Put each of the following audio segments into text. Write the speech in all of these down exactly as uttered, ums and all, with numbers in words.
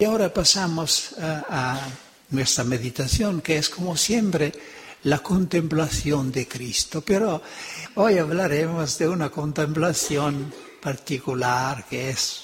Y ahora pasamos a, a nuestra meditación, que es como siempre la contemplación de Cristo. Pero hoy hablaremos de una contemplación particular que es,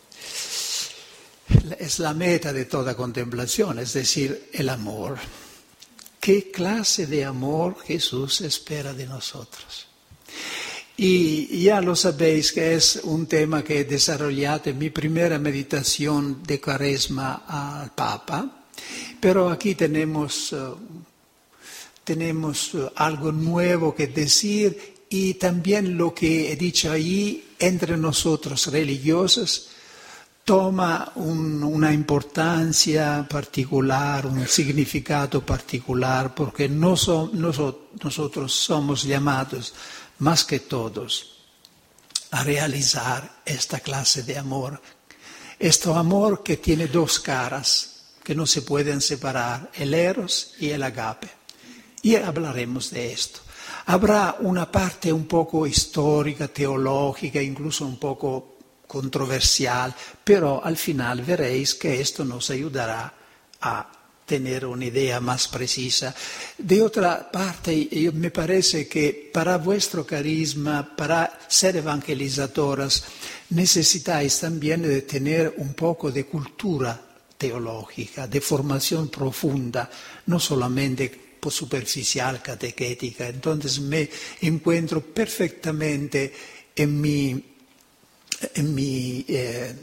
es la meta de toda contemplación, es decir, el amor. ¿Qué clase de amor Jesús espera de nosotros? Y ya lo sabéis que es un tema que he desarrollado en mi primera meditación de Cuaresma al Papa, pero aquí tenemos, uh, tenemos uh, algo nuevo que decir y también lo que he dicho allí entre nosotros religiosos toma un, una importancia particular, un significado particular, porque no so, no so, nosotros somos llamados más que todos, a realizar esta clase de amor. Este amor que tiene dos caras, que no se pueden separar, el eros y el agape. Y hablaremos de esto. Habrá una parte un poco histórica, teológica, incluso un poco controversial, pero al final veréis que esto nos ayudará a tener una idea más precisa. De otra parte, yo, me parece que para vuestro carisma, para ser evangelizadoras, necesitáis también de tener un poco de cultura teológica, de formación profunda, no solamente superficial, catequética. Entonces me encuentro perfectamente en mi, en mi, eh,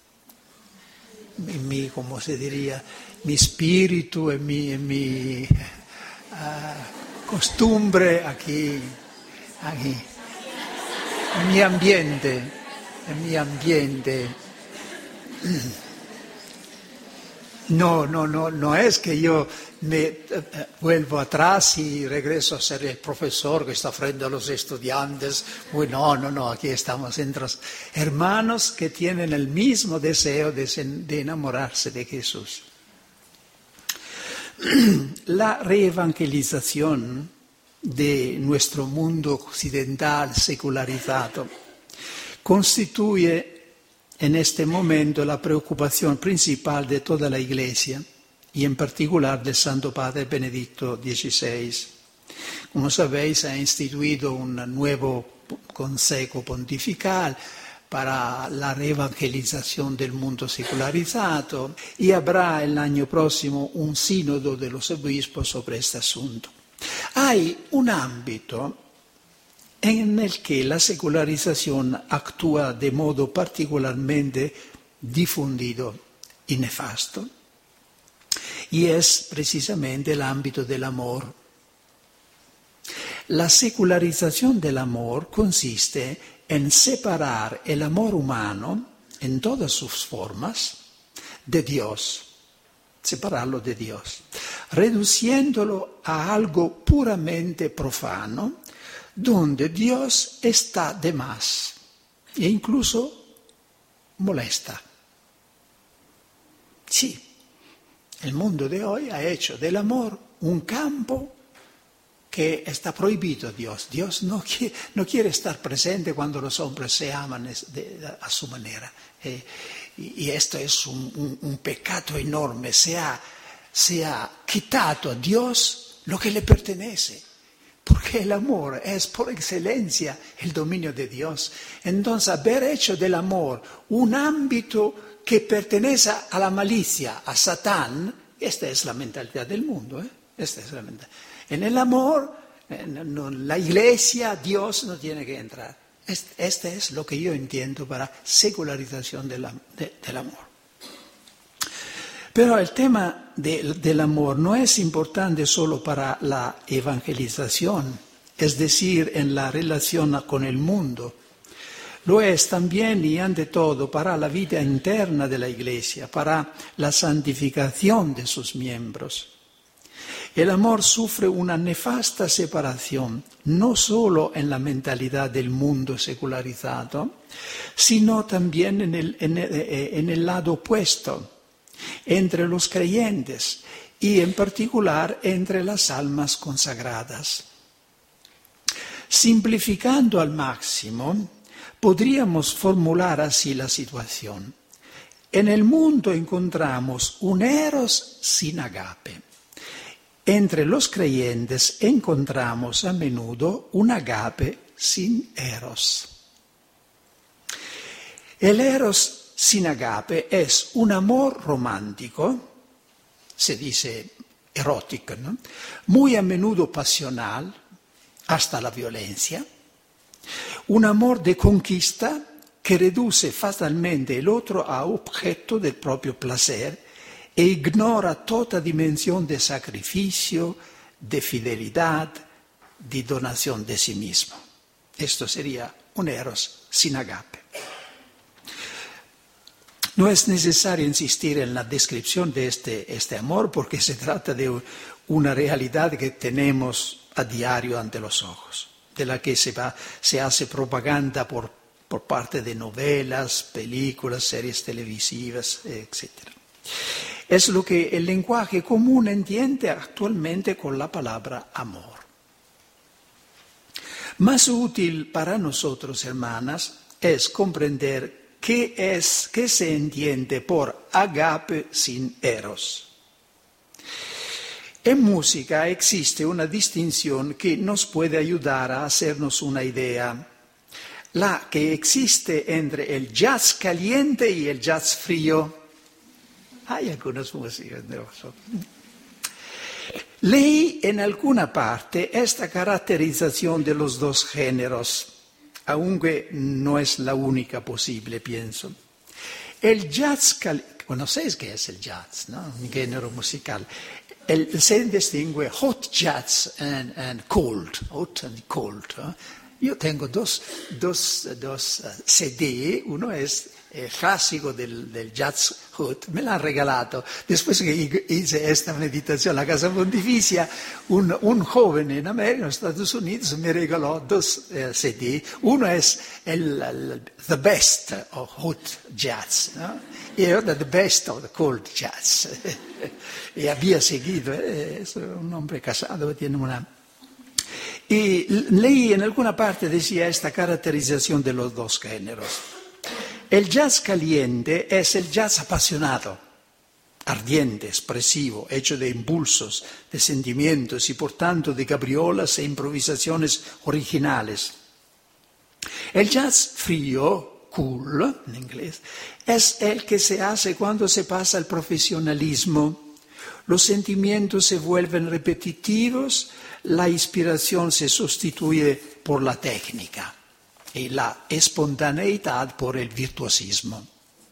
en mi, ¿cómo se diría?, mi espíritu e mi, mi uh, costumbre aquí, aquí, en mi ambiente, en mi ambiente. No, no, no, no es que yo me uh, vuelvo atrás y regreso a ser el profesor que está frente a los estudiantes. Uy, no, no, no, aquí estamos entre hermanos que tienen el mismo deseo de, de enamorarse de Jesús. La reevangelización de nuestro mundo occidental secularizado constituye en este momento la preocupación principal de toda la Iglesia y en particular del Santo Padre Benedicto dieciséis. Como sabéis, ha instituido un nuevo consejo pontifical para la reevangelización del mundo secularizado y habrá el año próximo un sínodo de los obispos sobre este asunto. Hay un ámbito en el que la secularización actúa de modo particularmente difundido y nefasto, y es precisamente el ámbito del amor. La secularización del amor consiste en separar el amor humano, en todas sus formas, de Dios, separarlo de Dios, reduciéndolo a algo puramente profano, donde Dios está de más e incluso molesta. Sí, el mundo de hoy ha hecho del amor un campo que está prohibido Dios. Dios no quiere, no quiere estar presente cuando los hombres se aman de, de, a su manera. Eh, y, y esto es un, un, un pecado enorme. Se ha, se ha quitado a Dios lo que le pertenece. Porque el amor es por excelencia el dominio de Dios. Entonces, haber hecho del amor un ámbito que pertenece a la malicia, a Satán, esta es la mentalidad del mundo. ¿eh? Esta es la mentalidad. En el amor, en la Iglesia, Dios no tiene que entrar. Este, este es lo que yo entiendo para secularización de la, de, del amor. Pero el tema de, del amor no es importante solo para la evangelización, es decir, en la relación con el mundo. Lo es también y ante todo para la vida interna de la Iglesia, para la santificación de sus miembros. El amor sufre una nefasta separación, no solo en la mentalidad del mundo secularizado, sino también en el, en el, en el lado opuesto, entre los creyentes y en particular entre las almas consagradas. Simplificando al máximo, podríamos formular así la situación. En el mundo encontramos un eros sin agape. Entre los creyentes encontramos a menudo un agape sin eros. El eros sin agape es un amor romántico, se dice erótico, ¿no? Muy a menudo pasional, hasta la violencia, un amor de conquista que reduce fatalmente el otro a objeto del propio placer e ignora toda dimensión de sacrificio, de fidelidad, de donación de sí mismo. Esto sería un eros sin agape. No es necesario insistir en la descripción de este, este amor porque se trata de una realidad que tenemos a diario ante los ojos, de la que se, va, se hace propaganda por, por parte de novelas, películas, series televisivas, etcétera. Es lo que el lenguaje común entiende actualmente con la palabra amor. Más útil para nosotros, hermanas, es comprender qué es, qué se entiende por agape sin eros. En música existe una distinción que nos puede ayudar a hacernos una idea, la que existe entre el jazz caliente y el jazz frío. Hay algunos músicos, no so. Leí en alguna parte esta caracterización de los dos géneros, aunque no es la única posible, pienso. El jazz caliente, ¿conocéis qué es el jazz, no? Un género musical. El, se distingue hot jazz and, and cold, hot and cold. ¿eh? Yo tengo dos, dos, dos uh, C D, uno es el clásico del, del jazz hot, me l'hanno regalato. Después que hice esta meditación en la Casa Pontificia, un, un joven en América, en Estados Unidos, me regaló dos uh, C D. Uno es el, el The Best of Hot Jazz, ¿no? Y otro The Best of the Cold Jazz. Y había seguido, eh, es un hombre casado, tiene una... Y leí en alguna parte decía esta caracterización de los dos géneros. El jazz caliente es el jazz apasionado, ardiente, expresivo, hecho de impulsos, de sentimientos y por tanto de cabriolas e improvisaciones originales. El jazz frío, cool en inglés, es el que se hace cuando se pasa al profesionalismo. Los sentimientos se vuelven repetitivos, la inspiración se sustituye por la técnica y la espontaneidad por el virtuosismo.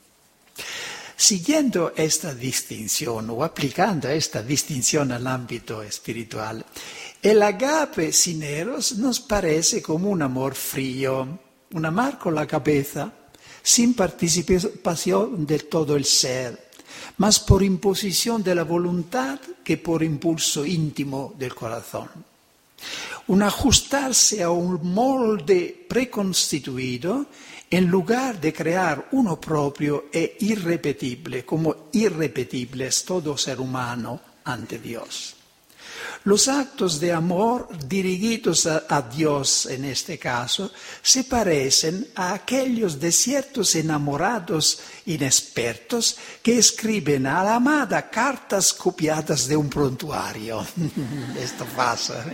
Siguiendo esta distinción o aplicando esta distinción al ámbito espiritual, el agape sin eros nos parece como un amor frío, un amar con la cabeza, sin participación de todo el ser, más por imposición de la voluntad que por impulso íntimo del corazón. Un ajustarse a un molde preconstituido en lugar de crear uno propio e irrepetible, como irrepetible es todo ser humano ante Dios. Los actos de amor dirigidos a, a Dios en este caso se parecen a aquellos de ciertos enamorados inexpertos que escriben a la amada cartas copiadas de un prontuario. Esto pasa.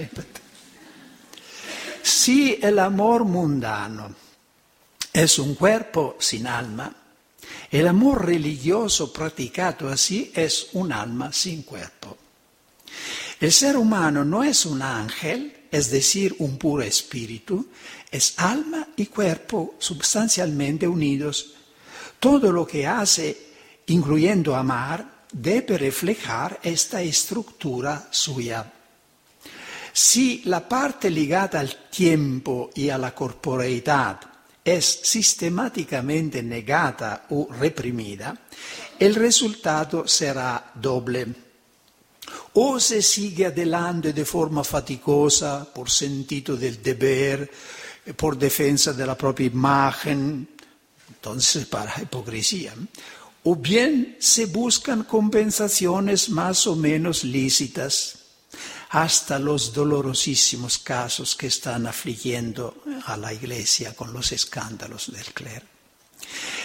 Si el amor mundano es un cuerpo sin alma, el amor religioso practicado así es un alma sin cuerpo. El ser humano no es un ángel, es decir, un puro espíritu, es alma y cuerpo sustancialmente unidos. Todo lo que hace, incluyendo amar, debe reflejar esta estructura suya. Si la parte ligada al tiempo y a la corporeidad es sistemáticamente negada o reprimida, el resultado será doble. O se sigue adelante de forma faticosa por sentido del deber, por defensa de la propia imagen, entonces para hipocresía. O bien se buscan compensaciones más o menos lícitas, hasta los dolorosísimos casos que están afligiendo a la Iglesia con los escándalos del clero.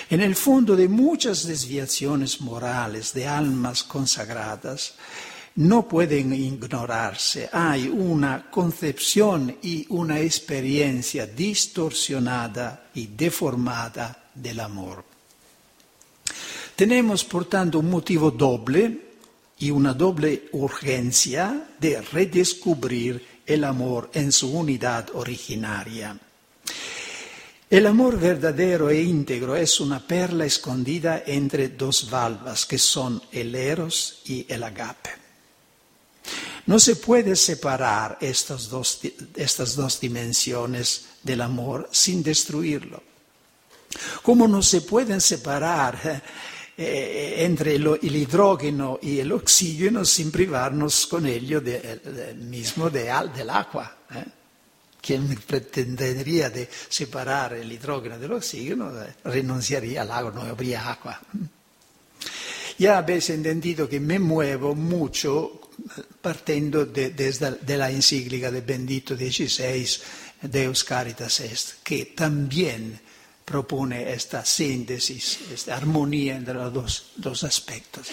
En el fondo de muchas desviaciones morales de almas consagradas, no pueden ignorarse. Hay una concepción y una experiencia distorsionada y deformada del amor. Tenemos, por tanto, un motivo doble y una doble urgencia de redescubrir el amor en su unidad originaria. El amor verdadero e íntegro es una perla escondida entre dos valvas que son el eros y el agape. No se puede separar estas dos, estas dos dimensiones del amor sin destruirlo. Como no se pueden separar eh, entre lo, el hidrógeno y el oxígeno sin privarnos con ello de, de, mismo de, del agua. ¿eh? Quien pretendería de separar el hidrógeno del oxígeno eh, renunciaría al agua, no habría agua. Ya habéis entendido que me muevo mucho partiendo de, desde de la encíclica de Benedicto dieciséis, Deus Caritas Est, que también propone esta síntesis, esta armonía entre los dos, dos aspectos.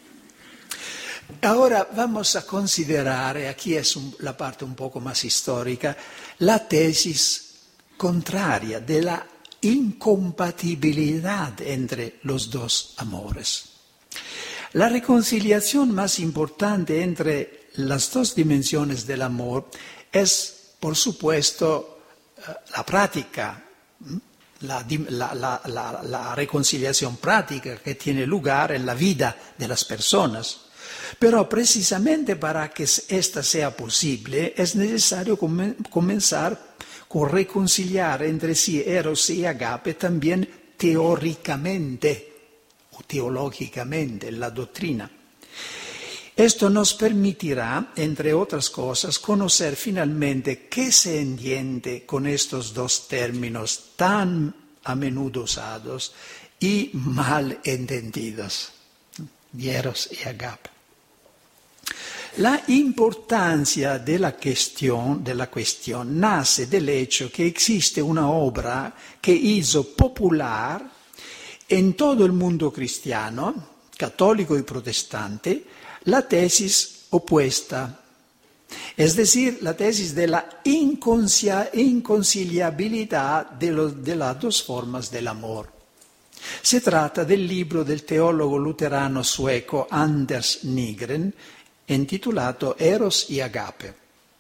Ahora vamos a considerar, y aquí es un, la parte un poco más histórica, la tesis contraria de la incompatibilidad entre los dos amores. La reconciliación más importante entre las dos dimensiones del amor es, por supuesto, la práctica, la, la, la, la, la reconciliación práctica que tiene lugar en la vida de las personas. Pero precisamente para que esta sea posible es necesario comenzar con reconciliar entre sí eros y agape también teóricamente o teológicamente en la doctrina. Esto nos permitirá, entre otras cosas, conocer finalmente qué se entiende con estos dos términos tan a menudo usados y mal entendidos, eros y agape. La importancia de la cuestión, de la cuestión nace del hecho que existe una obra que hizo popular en todo el mundo cristiano, católico y protestante, la tesis opuesta, es decir, la tesis de la inconciliabilidad de, los, de las dos formas del amor. Se trata del libro del teólogo luterano sueco Anders Nygren, intitulato Eros y Agape,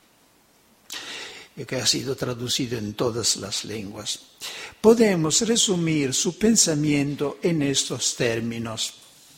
que ha sido traducido en todas las lenguas. Podemos resumir su pensamiento en estos términos.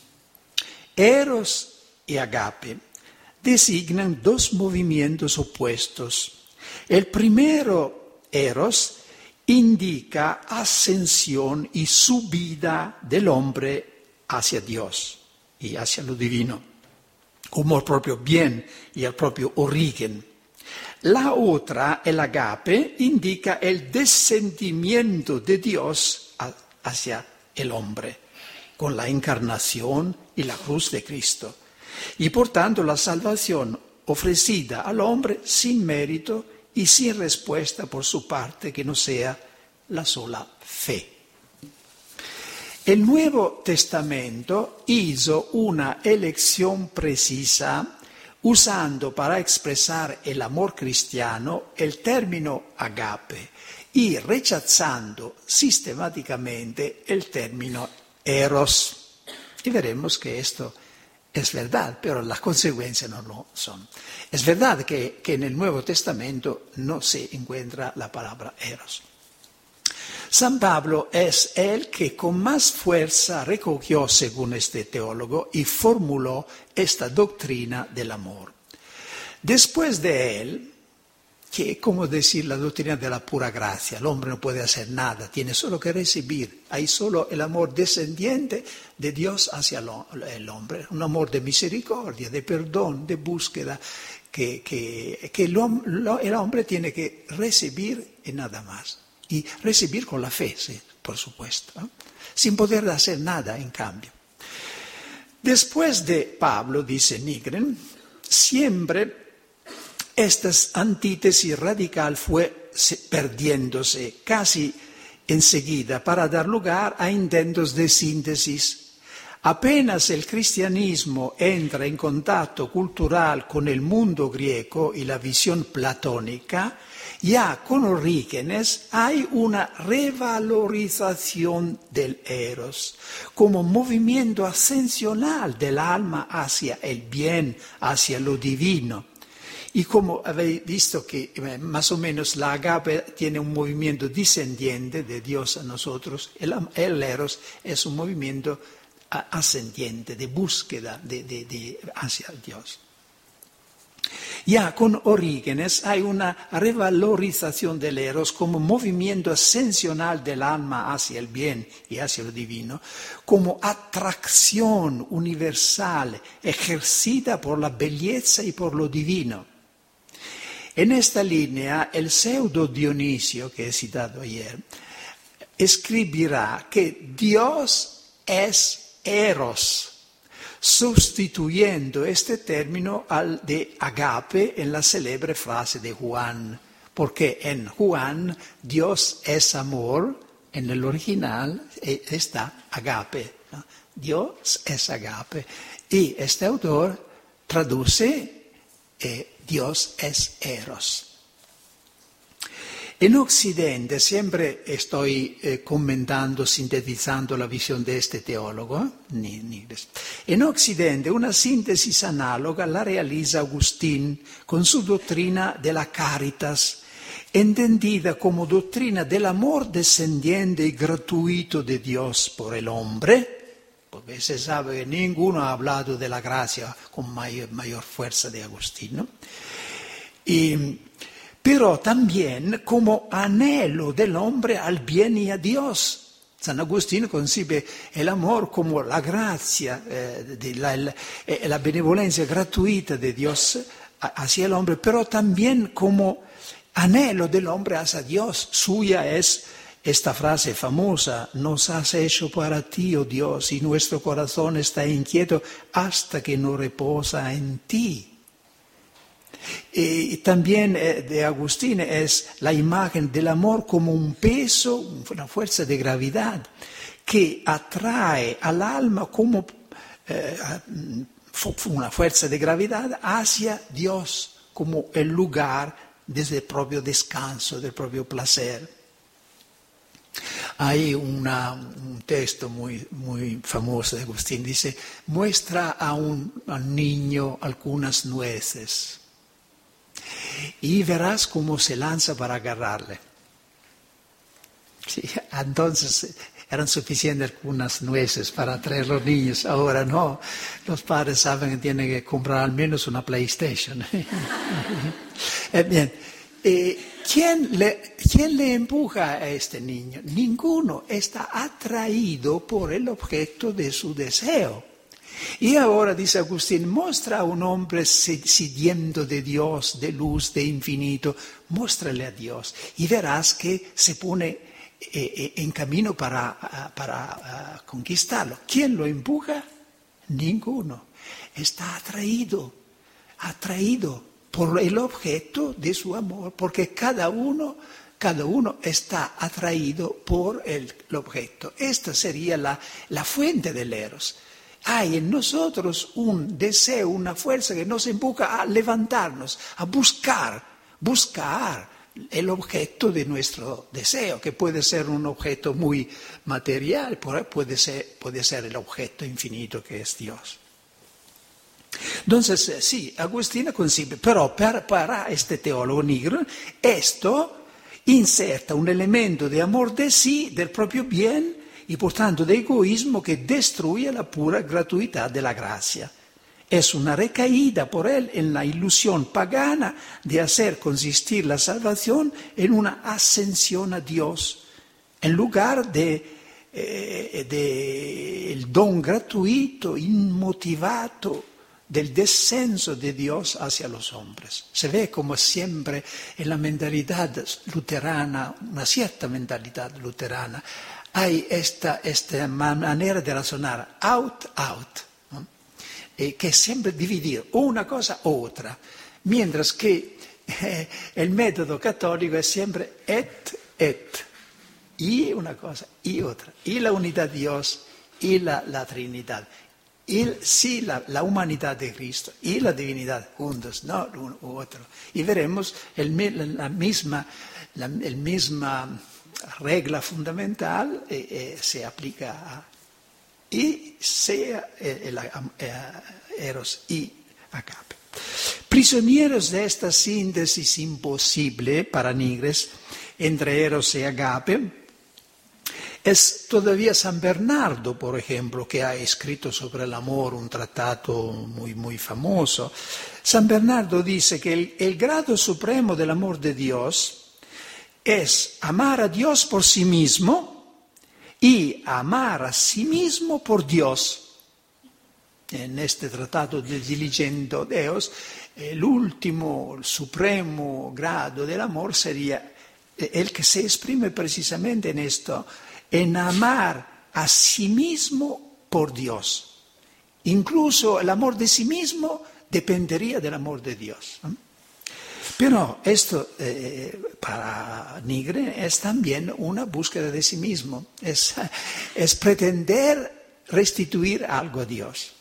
Eros y Agape designan dos movimientos opuestos. El primero, Eros, indica ascensión y subida del hombre hacia Dios y hacia lo divino, como el propio bien y el propio origen. La otra, el agape, indica el descendimiento de Dios hacia el hombre, con la encarnación y la cruz de Cristo. Y por tanto la salvación ofrecida al hombre sin mérito y sin respuesta por su parte que no sea la sola fe. El Nuevo Testamento hizo una elección precisa usando para expresar el amor cristiano el término agape y rechazando sistemáticamente el término eros. Y veremos que esto es verdad, pero las consecuencias no lo son. Es verdad que, que en el Nuevo Testamento no se encuentra la palabra eros. San Pablo es el que con más fuerza recogió, según este teólogo, y formuló esta doctrina del amor. Después de él, que es como decir la doctrina de la pura gracia, el hombre no puede hacer nada, tiene solo que recibir. Hay solo el amor descendiente de Dios hacia el hombre, un amor de misericordia, de perdón, de búsqueda, que, que, que el, el hombre tiene que recibir y nada más. Y recibir con la fe, sí, por supuesto, ¿eh? Sin poder hacer nada en cambio. Después de Pablo, dice Nygren, siempre esta antítesis radical fue perdiéndose, casi enseguida para dar lugar a intentos de síntesis. Apenas el cristianismo entra en contacto cultural con el mundo griego y la visión platónica, ya con Orígenes hay una revalorización del eros como movimiento ascensional del alma hacia el bien, hacia lo divino. Y como habéis visto que eh, más o menos la agape tiene un movimiento descendiente de Dios a nosotros, el, el eros es un movimiento ascendiente, de búsqueda de, de, de, hacia Dios. Ya con Orígenes hay una revalorización del eros como movimiento ascensional del alma hacia el bien y hacia lo divino, como atracción universal ejercida por la belleza y por lo divino. En esta línea, el pseudo Dionisio, que he citado ayer, escribirá que Dios es eros, sustituyendo este término al de agape en la célebre frase de Juan, porque en Juan Dios es amor, en el original está agape, ¿no? Dios es agape, y este autor traduce eh, Dios es eros. En Occidente, siempre estoy eh, comentando, sintetizando la visión de este teólogo, ni, ni, en Occidente una síntesis análoga la realiza Agustín con su doctrina de la caritas, entendida como doctrina del amor descendiente y gratuito de Dios por el hombre, porque se sabe que ninguno ha hablado de la gracia con mayor, mayor fuerza de Agustín, ¿no? Y pero también como anhelo del hombre al bien y a Dios. San Agustín concibe el amor como la gracia, eh, de la, la, la benevolencia gratuita de Dios hacia el hombre, pero también como anhelo del hombre hacia Dios. Suya es esta frase famosa: nos has hecho para ti, oh Dios, y nuestro corazón está inquieto hasta que no reposa en ti. Y también eh, de Agustín es la imagen del amor como un peso, una fuerza de gravedad que atrae al alma como eh, una fuerza de gravedad hacia Dios, como el lugar desde el propio descanso, del propio placer. Hay una, un texto muy, muy famoso de Agustín, dice: muestra a un, a un niño algunas nueces y verás cómo se lanza para agarrarle. Sí, entonces eran suficientes algunas nueces para atraer a los niños, ahora no. Los padres saben que tienen que comprar al menos una PlayStation. eh, bien, eh, ¿quién, le, ¿quién le empuja a este niño? Ninguno, está atraído por el objeto de su deseo. Y ahora, dice Agustín, muestra a un hombre sediento de Dios, de luz, de infinito, muéstrale a Dios y verás que se pone eh, en camino para, para uh, conquistarlo. ¿Quién lo empuja? Ninguno. Está atraído, atraído por el objeto de su amor, porque cada uno, cada uno está atraído por el, el objeto. Esta sería la, la fuente del eros. Hay en nosotros un deseo, una fuerza que nos empuja a levantarnos, a buscar, buscar el objeto de nuestro deseo, que puede ser un objeto muy material, puede ser, puede ser el objeto infinito que es Dios. Entonces, sí, Agustín concibe, pero para, para este teólogo negro, esto inserta un elemento de amor de sí, del propio bien, y por tanto de egoísmo que destruye la pura gratuidad de la gracia. Es una recaída por él en la ilusión pagana de hacer consistir la salvación en una ascensión a Dios, en lugar de, eh, de el don gratuito, inmotivato, del descenso de Dios hacia los hombres. Se ve como siempre en la mentalidad luterana, una cierta mentalidad luterana, hay esta, esta manera de razonar, out, out, ¿no? eh, que es siempre dividir una cosa u otra, mientras que eh, el método católico es siempre et, et, y una cosa y otra, y la unidad de Dios y la, la Trinidad. Y sí, la, la humanidad de Cristo y la divinidad juntos, no uno u otro. Y veremos el, la, misma, la el misma regla fundamental eh, eh, se aplica a y sea el, el, el eros y agape. Prisioneros de esta síntesis imposible para Nigres entre eros y agape, es todavía San Bernardo, por ejemplo, que ha escrito sobre el amor un tratado muy, muy famoso. San Bernardo dice que el, el grado supremo del amor de Dios es amar a Dios por sí mismo y amar a sí mismo por Dios. En este tratado de Diligendo Deus, el último, el supremo grado del amor sería el que se exprime precisamente en esto, en amar a sí mismo por Dios. Incluso el amor de sí mismo dependería del amor de Dios. Pero esto eh, para Nigre es también una búsqueda de sí mismo, es, es pretender restituir algo a Dios.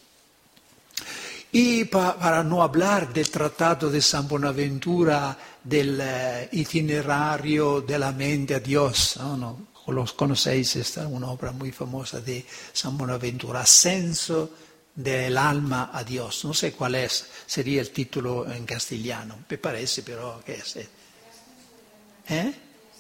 Y pa, para no hablar del tratado de San Bonaventura, del uh, itinerario de la mente a Dios, ¿no? ¿No? Los conocéis, esta es una obra muy famosa de San Bonaventura, Ascenso del alma a Dios. No sé cuál es, sería el título en castellano, me parece, pero ¿qué es? ¿Eh?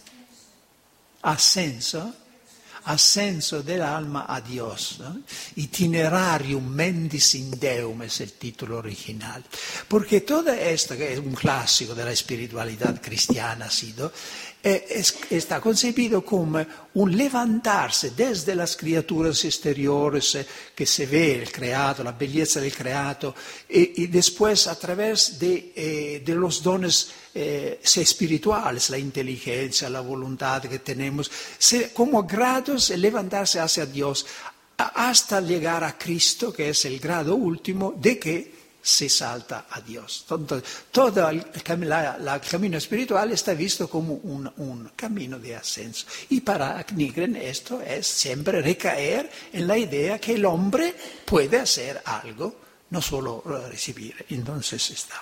Ascenso. Ascenso del alma a Dios, ¿no? Itinerarium mentis in Deum es el título original. Porque todo esto, que es un clásico de la espiritualidad cristiana, ha sido, eh, es, está concebido como un levantarse desde las criaturas exteriores eh, que se ve el creado, la belleza del creado, y, y después a través de, eh, de los dones eh, espirituales, la inteligencia, la voluntad que tenemos, se, como grados levantarse hacia Dios hasta llegar a Cristo, que es el grado último de que se salta a Dios. Todo, todo el, la, la, el camino espiritual está visto como un, un camino de ascenso. Y para Nigren esto es siempre recaer en la idea que el hombre puede hacer algo, no solo recibir. Entonces está.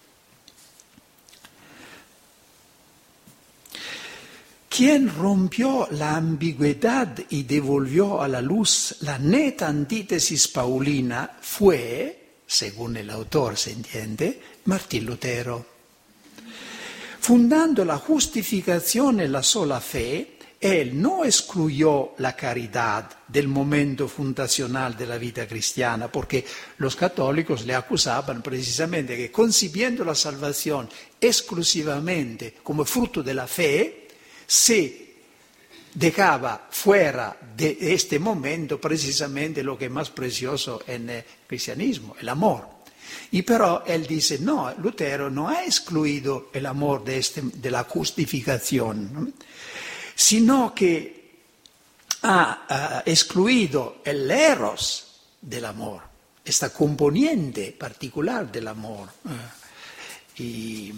Quien rompió la ambigüedad y devolvió a la luz la neta antítesis paulina fue, según el autor se entiende, Martín Lutero. Fundando la justificación en la sola fe, él no excluyó la caridad del momento fundacional de la vida cristiana, porque los católicos le acusaban precisamente que concibiendo la salvación exclusivamente como fruto de la fe, se dejaba fuera de este momento precisamente lo que es más precioso en el cristianismo, el amor. Y pero él dice, no, Lutero no ha excluido el amor de, este, de la justificación, ¿no? Sino que ha uh, excluido el eros del amor, esta componente particular del amor. Uh, y...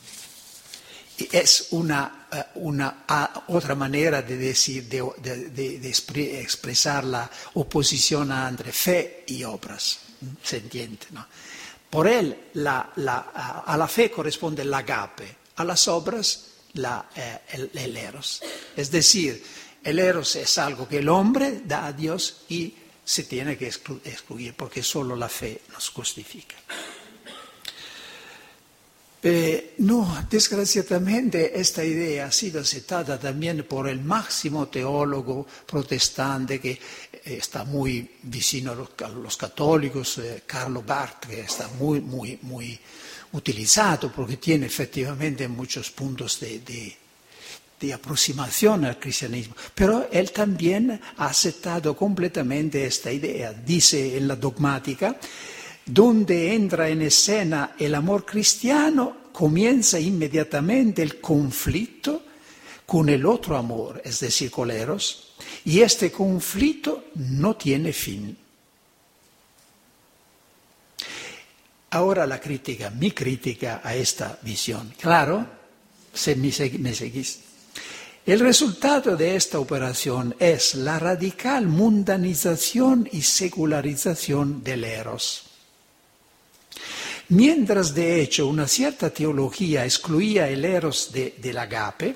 Es una, una otra manera de decir, de, de, de, de expresar la oposición entre fe y obras, se entiende, ¿no? Por él la, la, a la fe corresponde el agape, a las obras la, eh, el, el eros. Es decir, el eros es algo que el hombre da a Dios y se tiene que excluir porque solo la fe nos justifica. Eh, no, desgraciadamente esta idea ha sido aceptada también por el máximo teólogo protestante que eh, está muy vicino a los, a los católicos, eh, Karl Barth, que está muy, muy, muy utilizado porque tiene efectivamente muchos puntos de, de, de aproximación al cristianismo. Pero él también ha aceptado completamente esta idea. Dice en la dogmática, donde entra en escena el amor cristiano, comienza inmediatamente el conflicto con el otro amor, es decir, con el eros, y este conflicto no tiene fin. Ahora la crítica, mi crítica a esta visión. Claro, se me seguís. El resultado de esta operación es la radical mundanización y secularización del eros. Mientras de hecho una cierta teología excluía el eros de, del agape,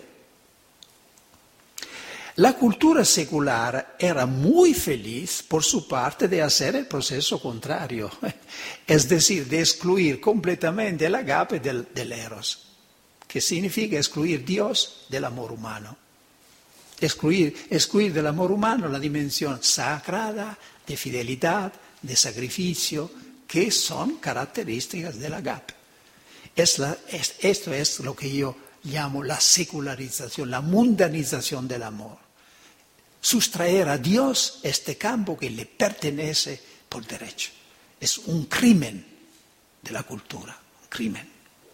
la cultura secular era muy feliz por su parte de hacer el proceso contrario, es decir, de excluir completamente el agape del, del eros, que significa excluir Dios del amor humano. Excluir, excluir del amor humano la dimensión sagrada, de fidelidad, de sacrificio, que son características del agape. Es la, es, esto es lo que yo llamo la secularización, la mundanización del amor. Sustraer a Dios este campo que le pertenece por derecho. Es un crimen de la cultura, un crimen.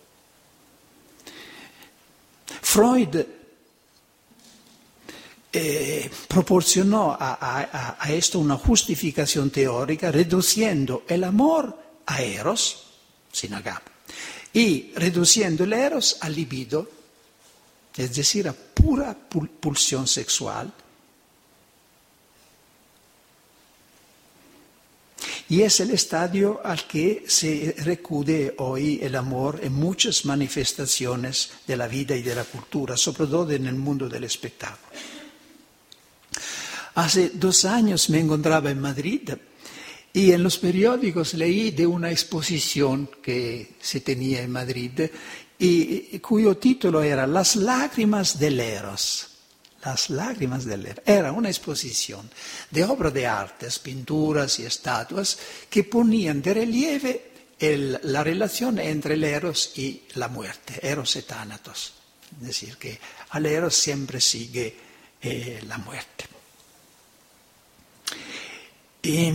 Freud eh, proporcionó a, a, a esto una justificación teórica reduciendo el amor a eros, sin agape, y reduciendo el eros a libido, es decir, a pura pulsión sexual. Y es el estadio al que se recude hoy el amor en muchas manifestaciones de la vida y de la cultura, sobre todo en el mundo del espectáculo. Hace dos años me encontraba en Madrid y en los periódicos leí de una exposición que se tenía en Madrid y cuyo título era Las lágrimas del eros. Las lágrimas del eros. Era una exposición de obras de artes, pinturas y estatuas que ponían de relieve el, la relación entre el eros y la muerte, eros et thanatos. Es decir, que al eros siempre sigue eh, la muerte. Y,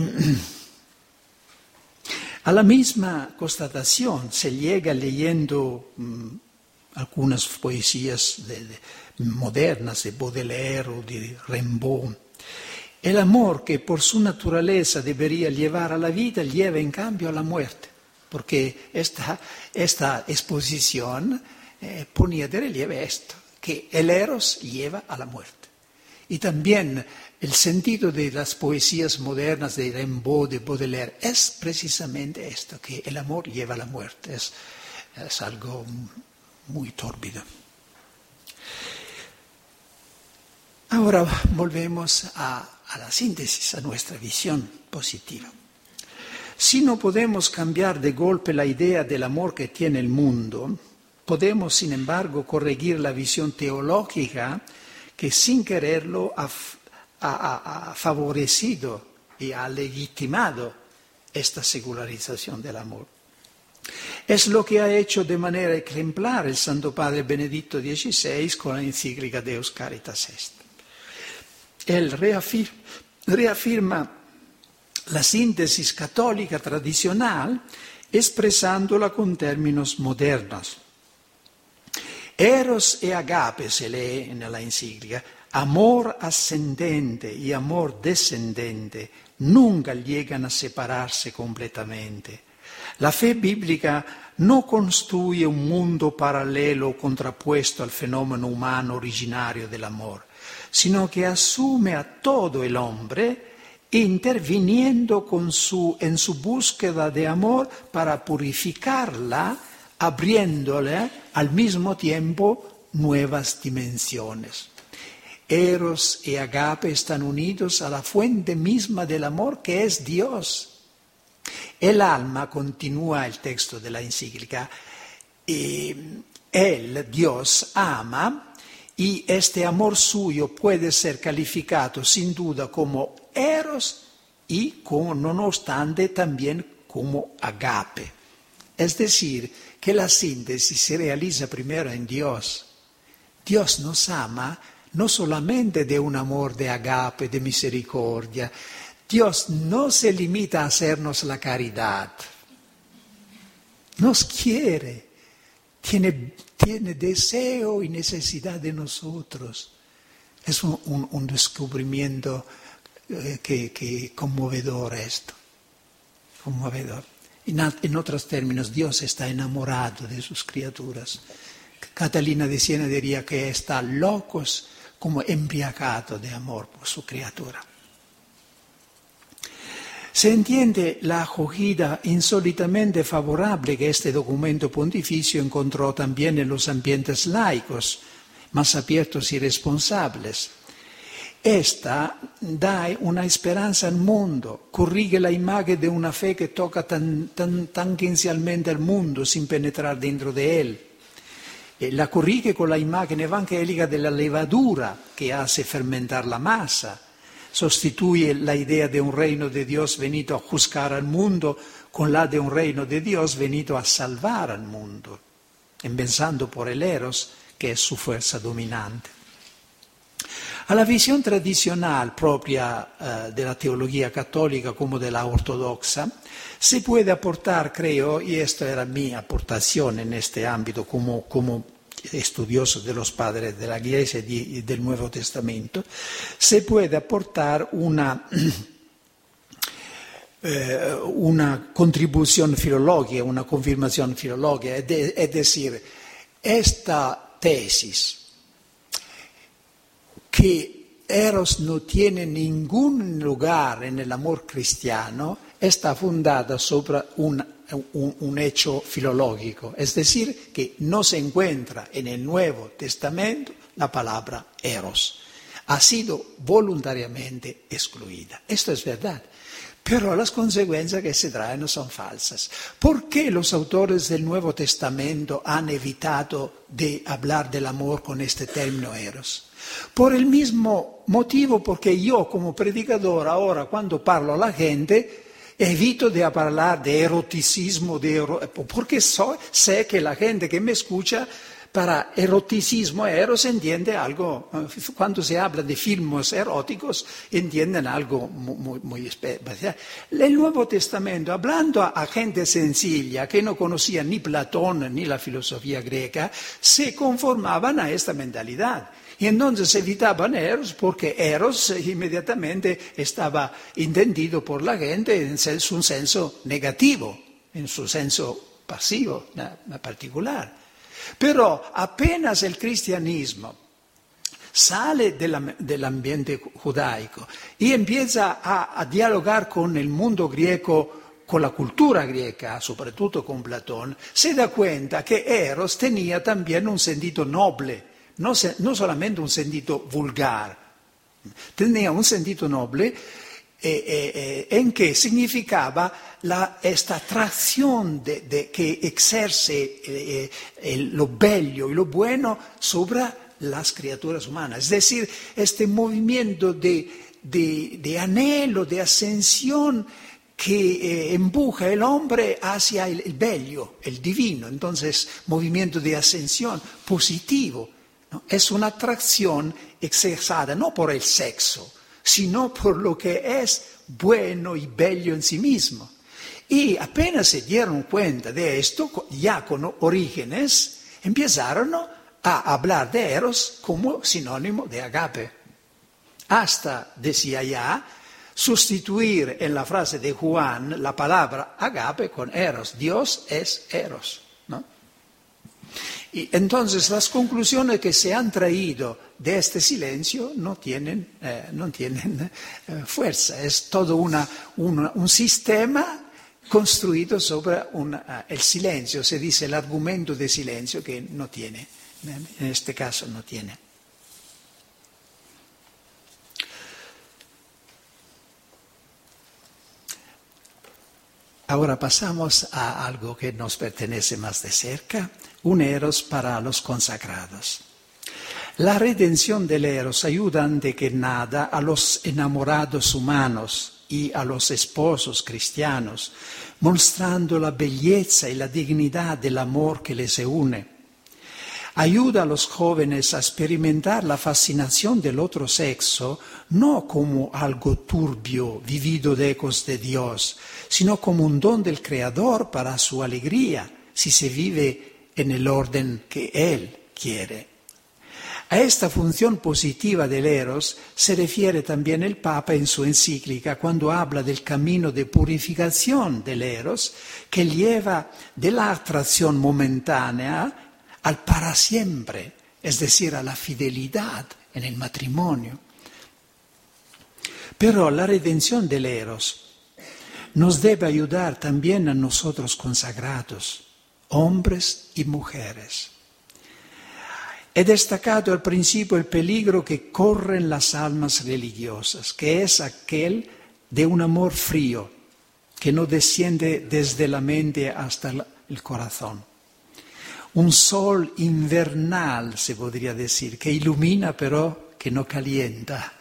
a la misma constatación se llega leyendo mmm, algunas poesías de, de, modernas de Baudelaire o de Rimbaud. El amor que por su naturaleza debería llevar a la vida, lleva en cambio a la muerte, porque esta, esta exposición eh, ponía de relieve esto, que el eros lleva a la muerte. Y también el sentido de las poesías modernas de Rimbaud, de Baudelaire, es precisamente esto, que el amor lleva a la muerte, es, es algo muy tórbido. Ahora volvemos a, a la síntesis, a nuestra visión positiva. Si no podemos cambiar de golpe la idea del amor que tiene el mundo, podemos, sin embargo, corregir la visión teológica que sin quererlo ha, ha, ha favorecido y ha legitimado esta secularización del amor. Es lo que ha hecho de manera ejemplar el Santo Padre Benedicto dieciséis con la encíclica Deus Caritas Est. Él reafirma, reafirma la síntesis católica tradicional expresándola con términos modernos. Eros e agape se lee en la encíclica, amor ascendente y amor descendente nunca llegan a separarse completamente. La fe bíblica no construye un mundo paralelo contrapuesto al fenómeno humano originario del amor, sino que asume a todo el hombre interviniendo con su, en su búsqueda de amor para purificarla, abriéndole al mismo tiempo nuevas dimensiones. Eros y agape están unidos a la fuente misma del amor que es Dios. El alma, continúa el texto de la encíclica, y él, Dios, ama y este amor suyo puede ser calificado sin duda como eros y, como, no obstante, también como agape. Es decir, que la síntesis se realiza primero en Dios. Dios nos ama no solamente de un amor de agape, de misericordia. Dios no se limita a hacernos la caridad. Nos quiere, tiene, tiene deseo y necesidad de nosotros. Es un, un, un descubrimiento eh, que, que conmovedor esto, conmovedor. En, en otros términos, Dios está enamorado de sus criaturas. Catalina de Siena diría que está locos como embriagado de amor por su criatura. Se entiende la acogida insólitamente favorable que este documento pontificio encontró también en los ambientes laicos, más abiertos y responsables. Esta da una esperanza al mundo, corrige la imagen de una fe que toca tan, tan tangencialmente al mundo sin penetrar dentro de él. E la corrige con la imagen evangelica della levadura que hace fermentar la masa. Sostituye la idea de un reino de Dios venido a juzgar al mundo con la de un reino de Dios venido a salvar al mundo, empezando por el eros, que es su fuerza dominante. A la visión tradicional propia eh, de la teología católica como de la ortodoxa, se puede aportar, creo, y esta era mi aportación en este ámbito como, como estudioso de los padres de la Iglesia y del Nuevo Testamento, se puede aportar una, eh, una contribución filológica, una confirmación filológica, es, de, es decir, esta tesis que Eros no tiene ningún lugar en el amor cristiano está fundada sobre un, un, un hecho filológico, es decir, que no se encuentra en el Nuevo Testamento la palabra Eros. Ha sido voluntariamente excluida. Esto es verdad. Pero las consecuencias que se traen son falsas. ¿Por qué los autores del Nuevo Testamento han evitado de hablar del amor con este término Eros? Por el mismo motivo porque yo como predicador ahora cuando parlo a la gente evito de hablar de eroticismo, de ero... porque so, sé que la gente que me escucha para eroticismo, eros, entiende algo, cuando se habla de filmes eróticos, entienden algo muy, muy especial. El Nuevo Testamento, hablando a, a gente sencilla que no conocía ni Platón ni la filosofía griega, se conformaban a esta mentalidad. Y entonces evitaban Eros porque Eros inmediatamente estaba entendido por la gente en un senso negativo, en su senso pasivo particular. Pero apenas el cristianismo sale del ambiente judaico y empieza a, a dialogar con el mundo griego, con la cultura griega, soprattutto con Platón, se da cuenta que Eros tenía también un sentido noble. No, se, no solamente un sentido vulgar, tenía un sentido noble eh, eh, eh, en que significaba la, esta atracción de, de, que ejerce eh, el, lo bello y lo bueno sobre las criaturas humanas. Es decir, este movimiento de, de, de anhelo, de ascensión que eh, empuja el hombre hacia el, el bello, el divino. Entonces, movimiento de ascensión positivo. ¿No? Es una atracción expresada no por el sexo, sino por lo que es bueno y bello en sí mismo. Y apenas se dieron cuenta de esto, ya con Orígenes, empezaron a hablar de Eros como sinónimo de agape. Hasta, decía ya, sustituir en la frase de Juan la palabra agape con Eros. Dios es Eros, ¿no? Y entonces las conclusiones que se han traído de este silencio no tienen, eh, no tienen eh, fuerza. Es todo una, una, un sistema construido sobre una, uh, el silencio. Se dice el argumento de silencio que no tiene, en este caso no tiene. Ahora pasamos a algo que nos pertenece más de cerca, un Eros para los consagrados. La redención del Eros ayuda antes que nada a los enamorados humanos y a los esposos cristianos, mostrando la belleza y la dignidad del amor que les une. Ayuda a los jóvenes a experimentar la fascinación del otro sexo, no como algo turbio, vivido de ecos de Dios, sino como un don del Creador para su alegría, si se vive en el orden que Él quiere. A esta función positiva del Eros se refiere también el Papa en su encíclica cuando habla del camino de purificación del Eros que lleva de la atracción momentánea al para siempre, es decir, a la fidelidad en el matrimonio. Pero la redención del Eros nos debe ayudar también a nosotros consagrados, hombres y mujeres. He destacado al principio el peligro que corren las almas religiosas, que es aquel de un amor frío, que no desciende desde la mente hasta el corazón. Un sol invernal, se podría decir, que ilumina pero que no calienta.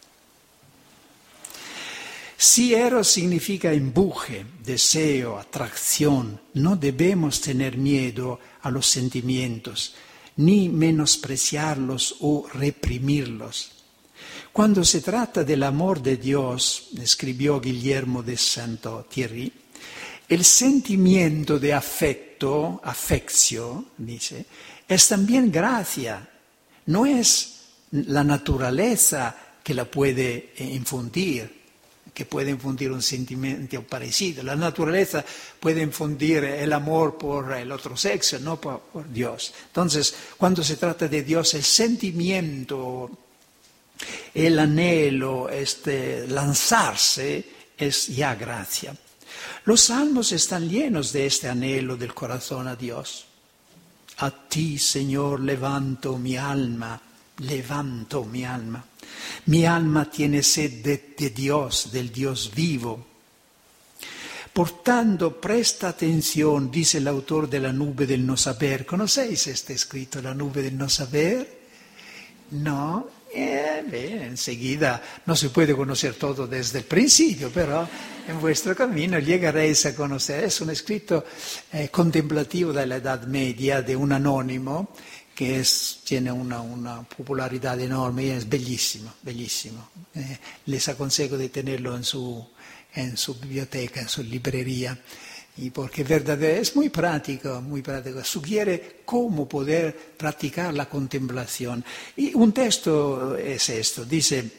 Si eros significa empuje, deseo, atracción, no debemos tener miedo a los sentimientos, ni menospreciarlos o reprimirlos. Cuando se trata del amor de Dios, escribió Guillermo de Saint-Thierry, el sentimiento de afecto, affectio, dice, es también gracia, no es la naturaleza que la puede infundir, que puede infundir un sentimiento parecido. La naturaleza puede infundir el amor por el otro sexo, no por, por Dios. Entonces, cuando se trata de Dios, el sentimiento, el anhelo, este, lanzarse, es ya gracia. Los salmos están llenos de este anhelo del corazón a Dios. A ti, Señor, levanto mi alma, levanto mi alma. Mi alma tiene sed de, de Dios, del Dios vivo. Por tanto, presta atención, dice el autor de La nube del no saber. ¿Conocéis este escrito, La nube del no saber? No. Eh, bien, enseguida no se puede conocer todo desde el principio, pero en vuestro camino llegaréis a conocer. Es un escrito eh, contemplativo de la Edad Media de un anónimo que es, tiene una, una popularidad enorme y es bellísimo, bellísimo. Eh, les aconsejo de tenerlo en su, en su biblioteca, en su librería, y porque verdadero, es muy práctico, muy práctico. Sugiere cómo poder practicar la contemplación. Y un texto es esto, dice,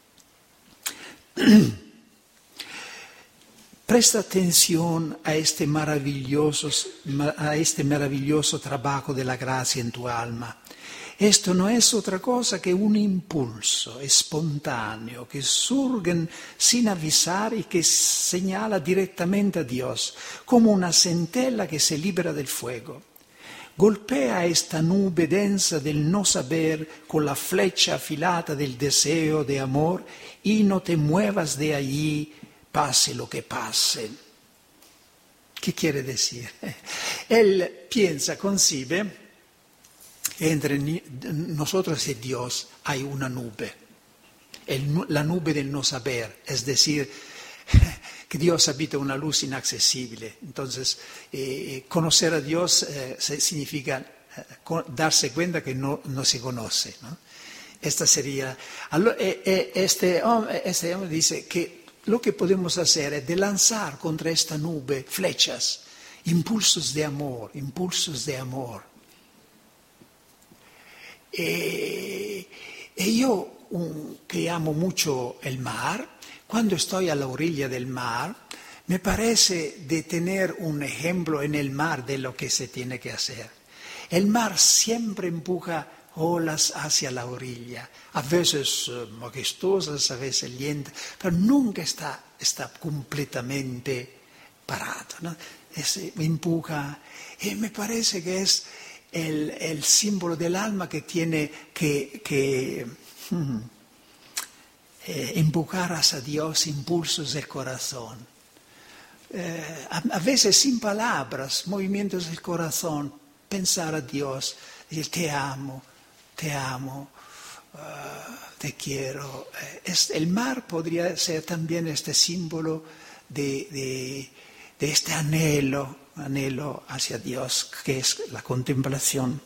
presta atención a este maravilloso, a este maravilloso trabajo de la gracia en tu alma. Esto no es otra cosa que un impulso espontáneo que surge sin avisar y que señala directamente a Dios, como una centella que se libera del fuego. Golpea esta nube densa del no saber con la flecha afilada del deseo de amor y no te muevas de allí, pase lo que pase. ¿Qué quiere decir? Él piensa, concibe, que entre nosotros y Dios hay una nube, el, la nube del no saber, es decir, que Dios habita una luz inaccesible. Entonces, eh, conocer a Dios eh, significa eh, darse cuenta que no, no se conoce, ¿no? Esta sería, allora, eh, eh, este, hombre, este hombre dice que lo que podemos hacer es de lanzar contra esta nube flechas, impulsos de amor, impulsos de amor. E, e io, un, che amo mucho el mar, cuando estoy a la orilla del mar, me parece de tener un ejemplo en el mar de lo que se tiene que hacer. El mar siempre empuja olas hacia la orilla, a veces uh, majestuosas, a veces lentas, pero nunca está, está completamente parado, ¿no? Es, empuja, y me parece que es el, el símbolo del alma que tiene que, que hmm, eh, empujar hacia Dios impulsos del corazón. Eh, a, a veces sin palabras, movimientos del corazón, pensar a Dios, decir te amo, te amo, uh, te quiero. Es, el mar podría ser también este símbolo de, de, de este anhelo, anhelo hacia Dios, que es la contemplación.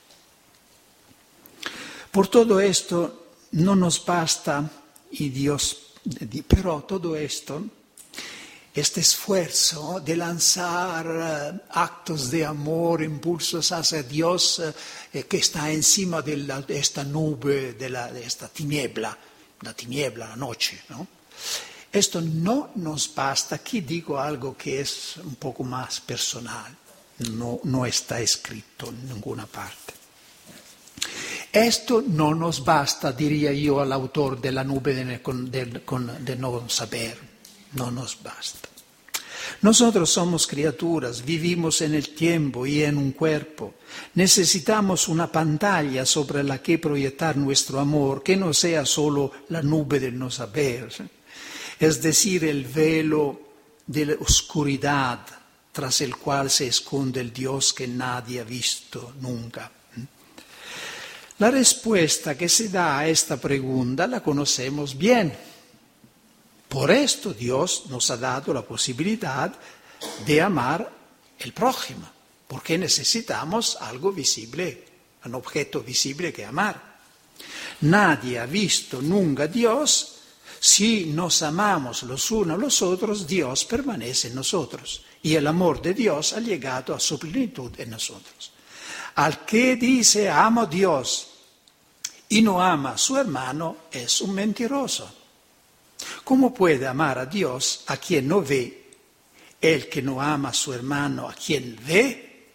Por todo esto no nos basta, y Dios, pero todo esto, este esfuerzo de lanzar uh, actos de amor, impulsos hacia Dios uh, que está encima de, la, de esta nube, de, la, de esta tiniebla, la tiniebla, la noche, ¿no? Esto no nos basta. Aquí digo algo que es un poco más personal, no, no está escrito en ninguna parte. esto no nos basta, diría yo al autor de La nube de, de, de no saber, no nos basta. Nosotros somos criaturas, vivimos en el tiempo y en un cuerpo. Necesitamos una pantalla sobre la que proyectar nuestro amor, que no sea solo la nube del no saber, es decir, el velo de la oscuridad tras el cual se esconde el Dios que nadie ha visto nunca. La respuesta que se da a esta pregunta la conocemos bien. Por esto Dios nos ha dado la posibilidad de amar el prójimo, porque necesitamos algo visible, un objeto visible que amar. Nadie ha visto nunca a Dios. Si nos amamos los unos a los otros, Dios permanece en nosotros y el amor de Dios ha llegado a su plenitud en nosotros. Al que dice amo a Dios y no ama a su hermano es un mentiroso. ¿Cómo puede amar a Dios a quien no ve? El que no ama a su hermano a quien ve.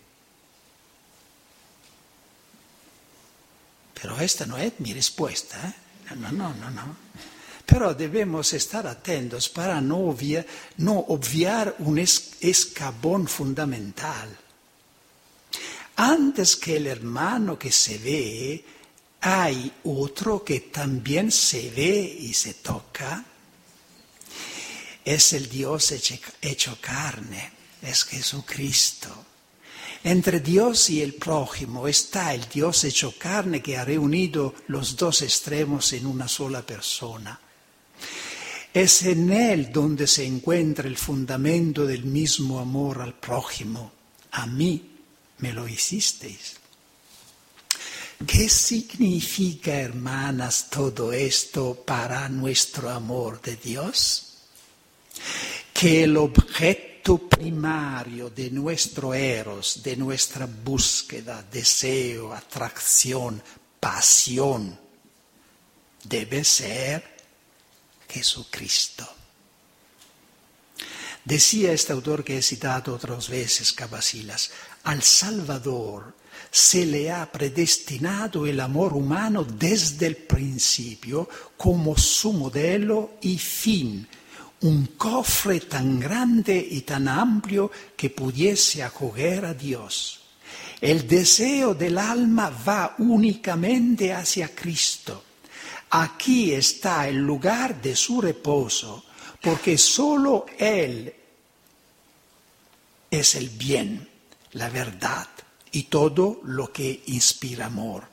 Pero esta no es mi respuesta, ¿eh? No, no, no, no. Pero debemos estar atentos para no obviar, no obviar un es, escabón fundamental. Antes que el hermano que se ve, hay otro que también se ve y se toca. Es el Dios hecho carne, es Jesucristo. Entre Dios y el prójimo está el Dios hecho carne que ha reunido los dos extremos en una sola persona. Es en Él donde se encuentra el fundamento del mismo amor al prójimo. A mí me lo hicisteis. ¿Qué significa, hermanas, todo esto para nuestro amor de Dios? Que el objeto primario de nuestro eros, de nuestra búsqueda, deseo, atracción, pasión, debe ser Jesucristo. Decía este autor que he citado otras veces, Cabasillas, al Salvador se le ha predestinado el amor humano desde el principio como su modelo y fin, un cofre tan grande y tan amplio que pudiese acoger a Dios. El deseo del alma va únicamente hacia Cristo. Aquí está el lugar de su reposo, porque solo Él es el bien, la verdad y todo lo que inspira amor.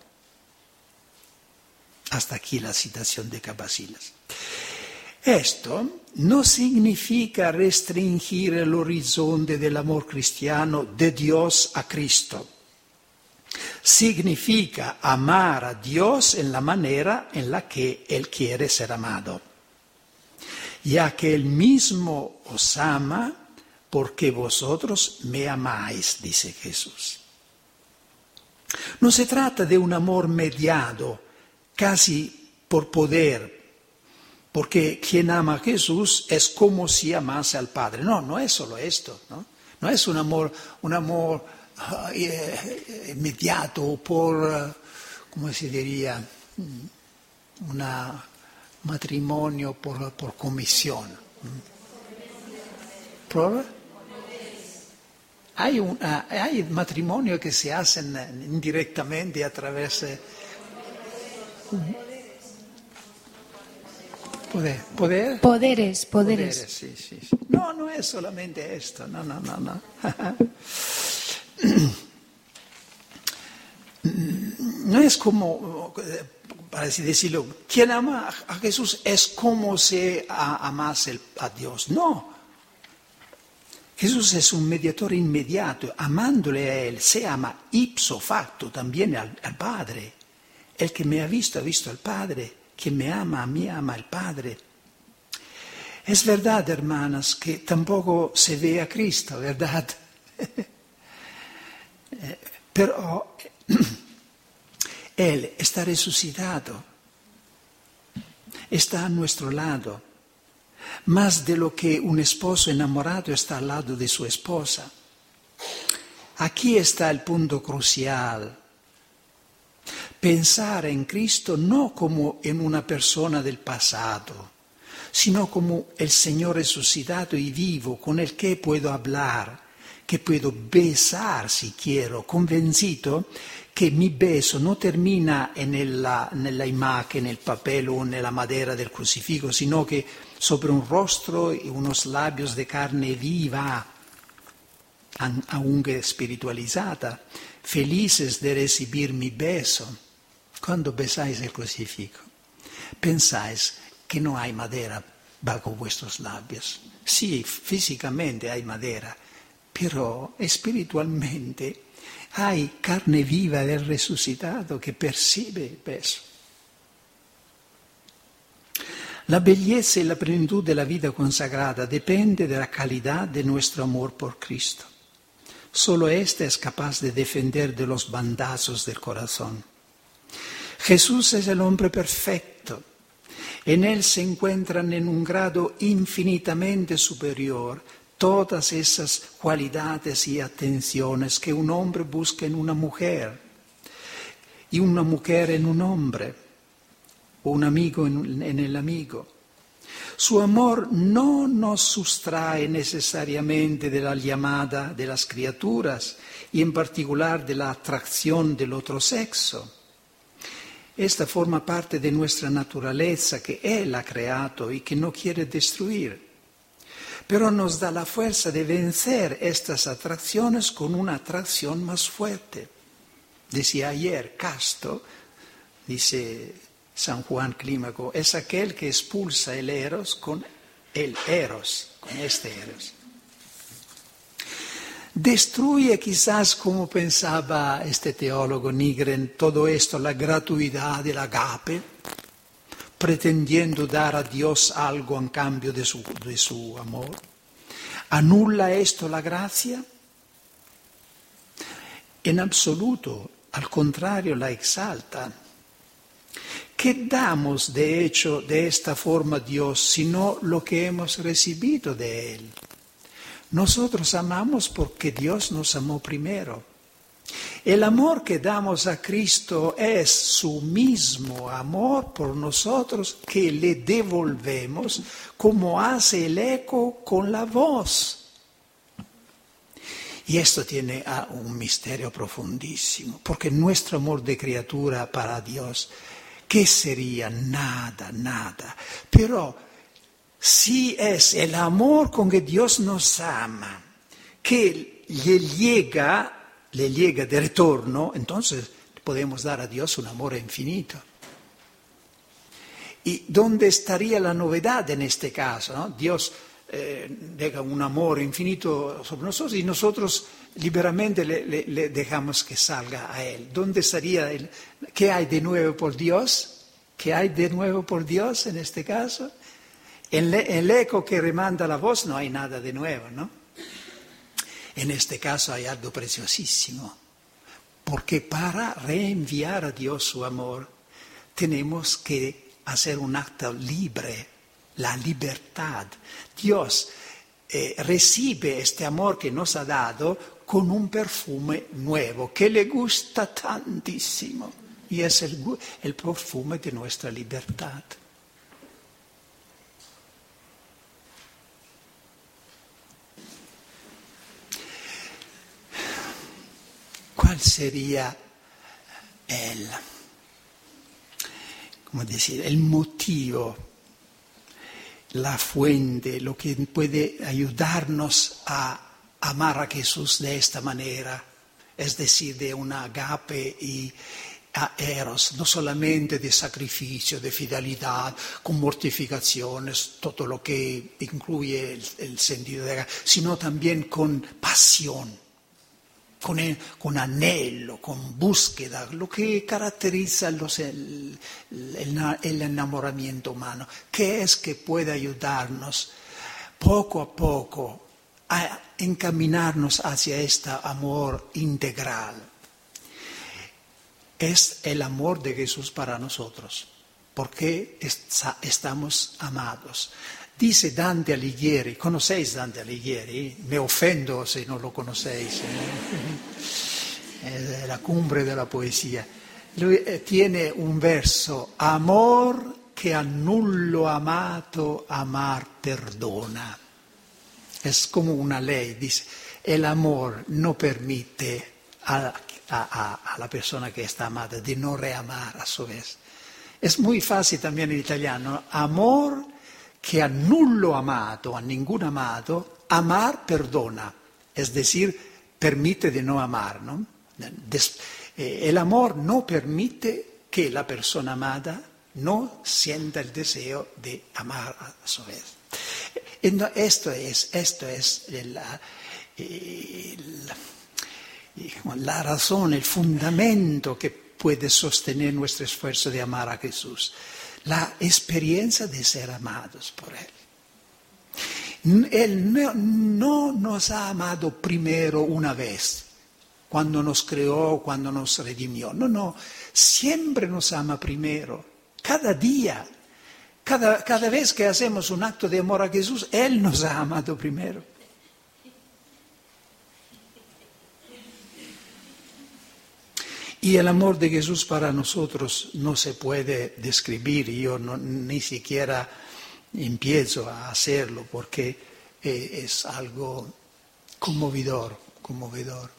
Hasta aquí la citación de Cabasillas. Esto no significa restringir el horizonte del amor cristiano de Dios a Cristo. Significa amar a Dios en la manera en la que Él quiere ser amado, ya que Él mismo os ama porque vosotros me amáis, dice Jesús. No se trata de un amor mediado, casi por poder, porque quien ama a Jesús es como si amase al Padre. No, no es solo esto, ¿no? No es un amor, un amor uh, eh, inmediato por, uh, ¿cómo se diría? Un matrimonio por, por comisión. ¿Por? Hay, una, hay matrimonios que se hacen indirectamente a través de... Poder, poder. Poderes, poderes. Poderes, sí, sí, sí. No, no es solamente esto, no, no, no, no. No es como, para así decirlo, quien ama a Jesús es como si amase a Dios. No. Jesús es un mediador inmediato, amándole a Él, se ama ipso facto también al, al Padre. El que me ha visto ha visto al Padre. Quien me ama, a mí ama al Padre. Es verdad, hermanas, que tampoco se ve a Cristo, ¿verdad? Pero Él está resucitado, está a nuestro lado, más de lo que un esposo enamorado está al lado de su esposa. Aquí está el punto crucial. Pensare in Cristo no como en una persona del pasado, sino como el Señor resucitado y vivo con el que puedo hablar, que puedo besar si quiero, convencido che mi beso non termina nella, nella imagen, nel papel o nella madera del crucifijo, sino che sobre un rostro e unos labios de carne viva, aunque spiritualizzata, felices de recibir mi beso. Quando besáis el crucifijo, pensáis que no hay madera bajo vuestros labios. Sí, físicamente hay madera, pero espiritualmente hay carne viva del resucitado que percibe el beso. La belleza y la plenitud de la vida consagrada depende de la calidad de nuestro amor por Cristo. Solo éste es capaz de defender de los bandazos del corazón. Jesús es el hombre perfecto. En él se encuentran en un grado infinitamente superior todas esas cualidades y atenciones que un hombre busca en una mujer, y una mujer en un hombre, o un amigo en, en el amigo. Su amor no nos sustrae necesariamente de la llamada de las criaturas, y en particular de la atracción del otro sexo. Esta forma parte de nuestra naturaleza, que Él ha creado y que no quiere destruir. Pero nos da la fuerza de vencer estas atracciones con una atracción más fuerte. Decía ayer, casto, dice San Juan Clímaco, es aquel que expulsa el eros con el eros, con este eros. Destruye quizás, como pensaba este teólogo Nigren, todo esto, la gratuidad del agape, pretendiendo dar a Dios algo en cambio de su, de su amor. ¿Anula esto la gracia? En absoluto, al contrario, la exalta. ¿Qué damos, de hecho, de esta forma a Dios, sino lo que hemos recibido de Él? Nosotros amamos porque Dios nos amó primero. El amor que damos a Cristo es su mismo amor por nosotros que le devolvemos como hace el eco con la voz. Y esto tiene ah, un misterio profundísimo, porque nuestro amor de criatura para Dios, ¿qué sería? Nada, nada. Pero si es el amor con que Dios nos ama, que le llega... le llega de retorno, entonces podemos dar a Dios un amor infinito. ¿Y dónde estaría la novedad en este caso? ¿No? Dios eh, deja un amor infinito sobre nosotros y nosotros liberamente le, le, le dejamos que salga a Él. ¿Dónde estaría el, qué hay de nuevo por Dios? ¿Qué hay de nuevo por Dios en este caso? En el eco que remanda la voz no hay nada de nuevo, ¿no? En este caso hay algo preciosísimo, porque para reenviar a Dios su amor tenemos que hacer un acto libre, la libertad. Dios eh, recibe este amor que nos ha dado con un perfume nuevo que le gusta tantísimo y es el, el perfume de nuestra libertad. ¿Cuál sería el, cómo decir, el motivo, la fuente, lo que puede ayudarnos a amar a Jesús de esta manera? Es decir, de un agape y a eros, no solamente de sacrificio, de fidelidad, con mortificaciones, todo lo que incluye el, el sentido de agape, sino también con pasión. Con, el, con anhelo, con búsqueda, lo que caracteriza los, el, el, el enamoramiento humano, que es que puede ayudarnos poco a poco a encaminarnos hacia este amor integral. Es el amor de Jesús para nosotros, porque está, estamos amados. Dice Dante Alighieri, ¿conocéis Dante Alighieri? Me ofendo si no lo conocéis. ¿eh? Es la cumbre de la poesía. Lui tiene un verso, amor che a nullo amato amar perdona. Es como una ley, dice, el amor no permite a, a, a, a la persona que está amada de no reamar a su vez. Es muy fácil también en italiano, amor que a nullo amato, a ningún amado, amar perdona, es decir, permite de no amar, ¿no? Des, eh, el amor no permite que la persona amada no sienta el deseo de amar a su vez. Esto es, esto es la, la razón, el fundamento que puede sostener nuestro esfuerzo de amar a Jesús. La experiencia de ser amados por Él. Él no, no nos ha amado primero una vez, cuando nos creó, cuando nos redimió. No, no, siempre nos ama primero, cada día. Cada, cada vez que hacemos un acto de amor a Jesús, Él nos ha amado primero. Y el amor de Jesús para nosotros no se puede describir, yo no, ni siquiera empiezo a hacerlo porque es algo conmovedor, conmovedor.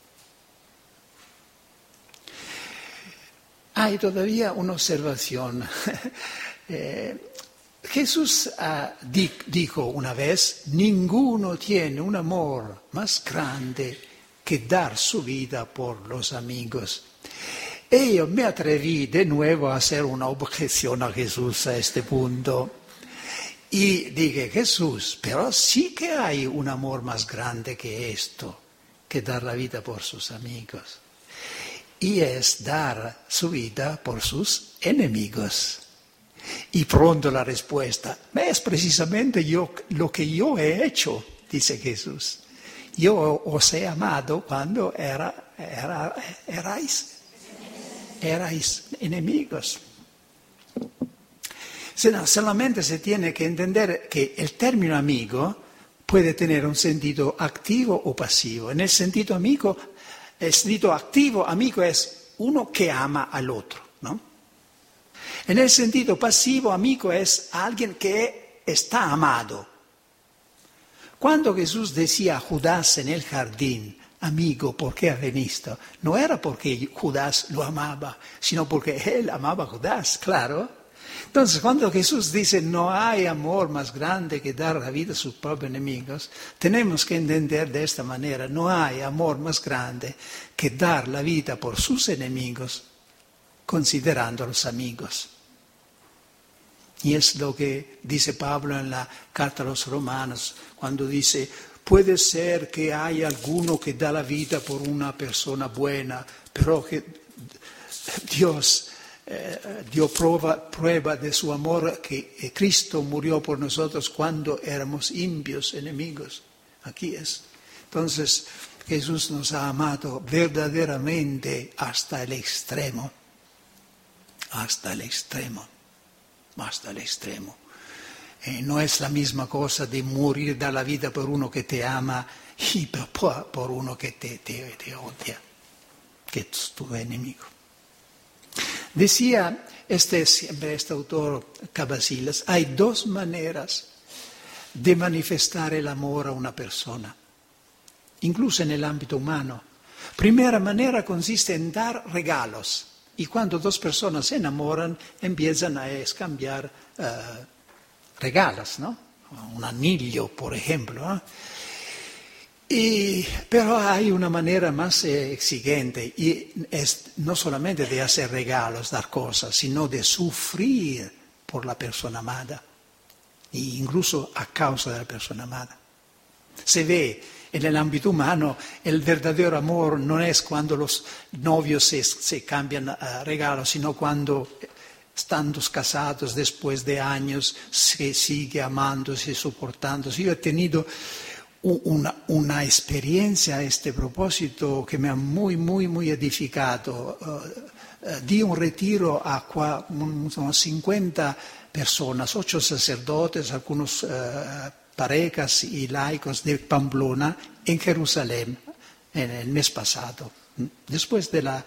Hay todavía una observación. eh, Jesús uh, di, dijo una vez, ninguno tiene un amor más grande que dar su vida por los amigos. E io me atreví de nuevo a hacer una objeción a Jesús a este punto. Y dije, Jesús, pero sí que hay un amor más grande que esto, que dar la vida por sus amigos. Y es dar su vida por sus enemigos. Y pronto la respuesta, es precisamente yo, lo que yo he hecho, dice Jesús. Yo os he amado cuando era, era, erais, erais enemigos. Solamente se tiene que entender que el término amigo puede tener un sentido activo o pasivo. En el sentido amigo, el sentido activo, amigo es uno que ama al otro, ¿no? En el sentido pasivo, amigo es alguien que está amado. Cuando Jesús decía a Judas en el jardín, amigo, ¿por qué has venido? No era porque Judas lo amaba, sino porque él amaba a Judas, claro. Entonces, cuando Jesús dice, no hay amor más grande que dar la vida a sus propios enemigos, tenemos que entender de esta manera, no hay amor más grande que dar la vida por sus enemigos, considerando a los amigos. Y es lo que dice Pablo en la carta a los romanos, cuando dice, puede ser que haya alguno que da la vida por una persona buena, pero que Dios eh, dio prueba, prueba de su amor, que Cristo murió por nosotros cuando éramos impios, enemigos. Aquí es. Entonces, Jesús nos ha amado verdaderamente hasta el extremo, hasta el extremo. Hasta el extremo. Eh, no es la misma cosa de morir, dar la vida por uno que te ama y por, por uno que te, te, te odia, que es tu enemigo. Decía este, siempre este autor Cabasillas, hay dos maneras de manifestar el amor a una persona, incluso en el ámbito humano. Primera manera consiste en dar regalos. Y cuando dos personas se enamoran, empiezan a cambiar uh, regalos, ¿no? Un anillo, por ejemplo, ¿no? Y, pero hay una manera más eh, exigente, y es no solamente de hacer regalos, dar cosas, sino de sufrir por la persona amada, e incluso a causa de la persona amada. Se ve en el ámbito humano, el verdadero amor no es cuando los novios se, se cambian uh, regalos, sino cuando, estando casados después de años, se sigue amándose, soportándose. Yo he tenido una, una experiencia a este propósito que me ha muy, muy, muy edificado. Uh, uh, di un retiro a qua, unos cincuenta personas, ocho sacerdotes, algunos uh, parejas y laicos de Pamplona en Jerusalén en el mes pasado, después de la,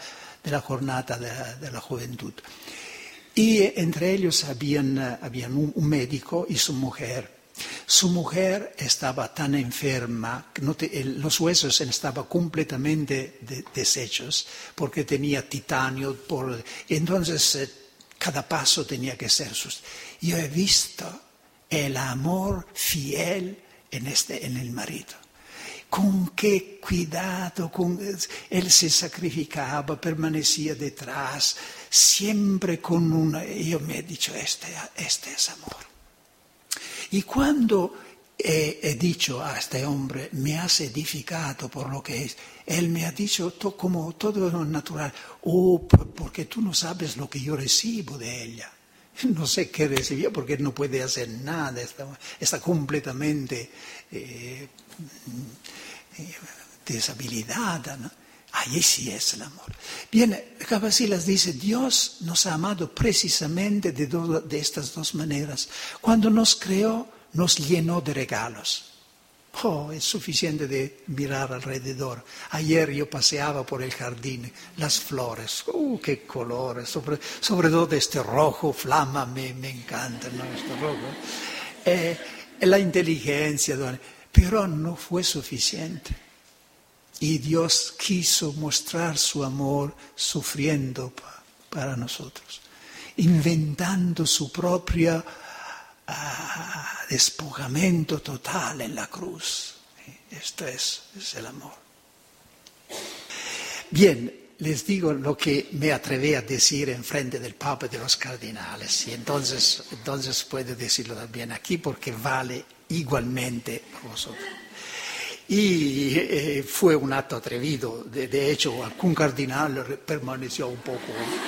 de la jornada de, de la juventud. Y entre ellos habían, habían un, un médico y su mujer. Su mujer estaba tan enferma, que no te, el, los huesos estaban completamente de, deshechos porque tenía titanio. Por, entonces eh, cada paso tenía que ser sus. Yo he visto el amor fiel en, este, en el marido. Con qué cuidado, con, él se sacrificaba, permanecía detrás, siempre con una. Yo me he dicho, este, este es amor. Y cuando he, he dicho a este hombre, me has edificado por lo que es, él me ha dicho to, como todo natural, oh, porque tú no sabes lo que yo recibo de ella. No sé qué recibió porque no puede hacer nada, está, está completamente eh, eh, deshabilitada, ¿no? Ahí sí es el amor. Bien, Cabasillas dice, Dios nos ha amado precisamente de, do, de estas dos maneras. Cuando nos creó, nos llenó de regalos. Oh, es suficiente de mirar alrededor. Ayer yo paseaba por el jardín, las flores, ¡uh, qué colores! Sobre, sobre todo este rojo flama, me, me encanta, ¿no? Este rojo. Eh, la inteligencia, pero no fue suficiente. Y Dios quiso mostrar su amor sufriendo pa, para nosotros, inventando su propio uh, despojamiento total en la cruz. Esto es, es el amor. Bien, les digo lo que me atreví a decir en frente del Papa y de los cardenales, y entonces, entonces puedo decirlo también aquí porque vale igualmente por vosotros. Y eh, fue un acto atrevido, de, de hecho algún cardenal permaneció un poco.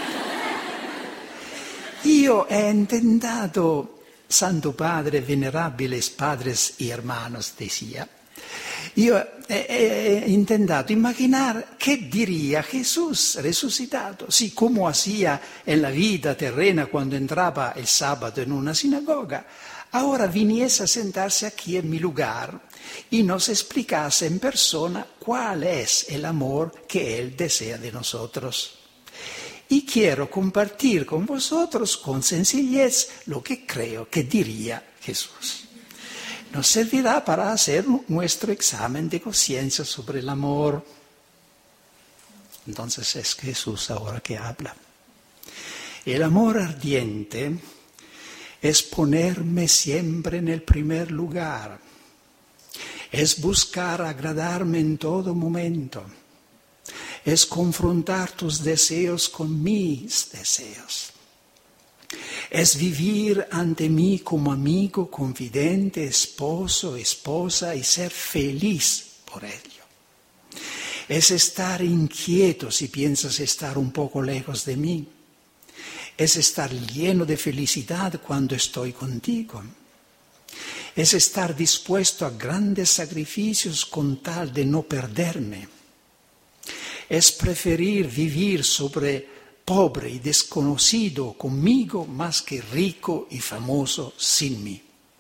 Io he intentato, Santo Padre, venerables padres y hermanos, decía, io he, he intentato imaginar qué diría Jesús resucitado, si como hacía en la vida terrena cuando entraba el sábado en una sinagoga, ahora viniese a sentarse aquí en mi lugar y nos explicase en persona cuál es el amor que Él desea de nosotros. Y quiero compartir con vosotros con sencillez lo que creo que diría Jesús. Nos servirá para hacer nuestro examen de conciencia sobre el amor. Entonces es Jesús ahora que habla. El amor ardiente es ponerme siempre en el primer lugar. Es buscar agradarme en todo momento. Es confrontar tus deseos con mis deseos. Es vivir ante mí como amigo, confidente, esposo, esposa y ser feliz por ello. Es estar inquieto si piensas estar un poco lejos de mí. Es estar lleno de felicidad cuando estoy contigo. Es estar dispuesto a grandes sacrificios con tal de no perderme. Es preferir vivir sobre pobre y desconocido conmigo más que rico y famoso sin mí.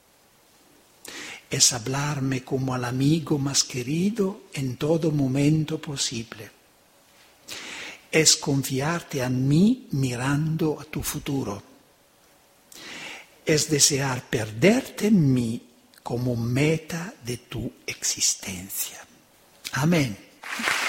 Es hablarme como al amigo más querido en todo momento posible. Es confiarte a mí mirando a tu futuro. Es desear perderte en mí como meta de tu existencia. Amén.